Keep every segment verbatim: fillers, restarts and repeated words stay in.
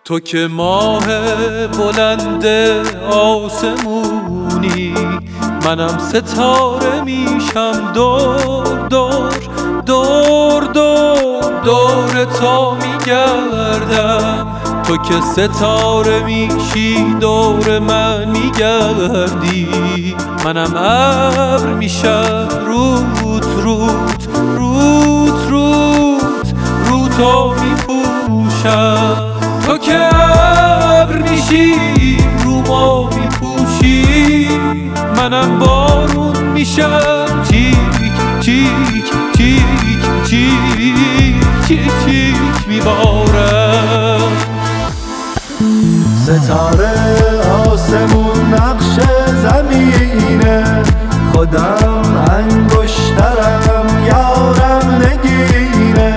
تو که ماه بلند آسمونی، منم ستاره میشم دور دور دور دور دور تا میگردم. تو که ستاره میشی دور من میگردی، منم ابر میشم روت روت روت روت روتو میپوشم. تو که ابر میشی رومو میپوشی، منم بارون میشم چیک چیک چیک چیک چیک چیک میبارم. ستاره آسمون نقش زمینه، خودم انگشترم یارم نگینه.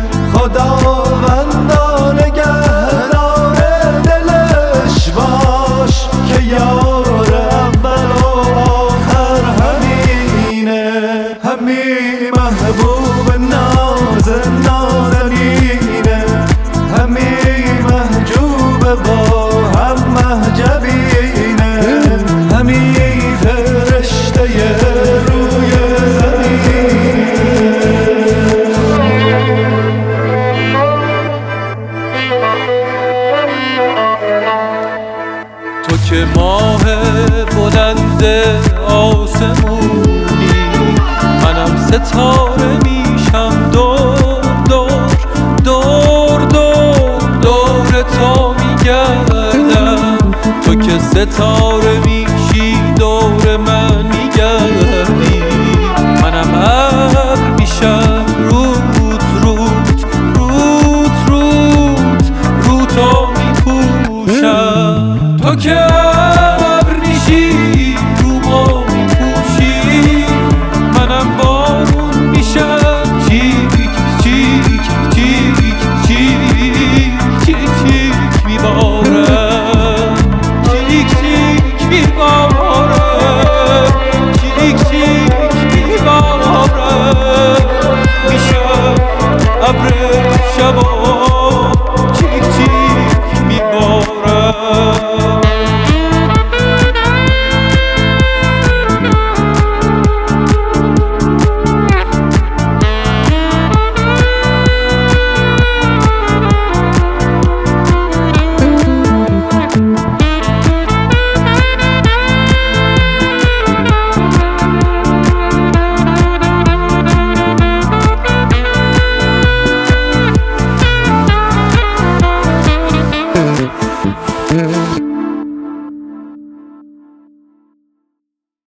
خداوندا نگهدار دلش باش که یار اول و آخر همینه. همین محبوب ناز نازنینه، همین محجوب با هم محجبینه، همین فرشته روی زمینه. تو که ماه بلند آسمونی، منم ستاره میشم دور دور دور دور دور تا میگردم. تو که ستاره میشی دور